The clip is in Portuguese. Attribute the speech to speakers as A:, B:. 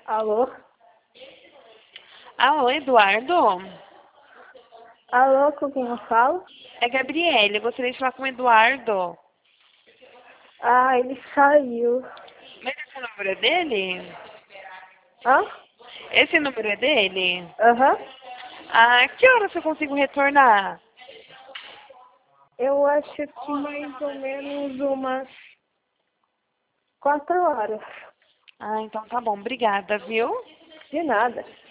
A: Alô?
B: Alô, Eduardo?
A: Alô, com quem eu falo?
B: É Gabriele, eu gostaria de falar com o Eduardo.
A: Ah, ele saiu.
B: Mas esse número é dele?
A: Hã?
B: Esse número é dele?
A: Aham.
B: Ah, que horas eu consigo retornar?
A: Eu acho que mais ou menos umas 4 horas.
B: Ah, então tá bom, obrigada, viu?
A: De nada.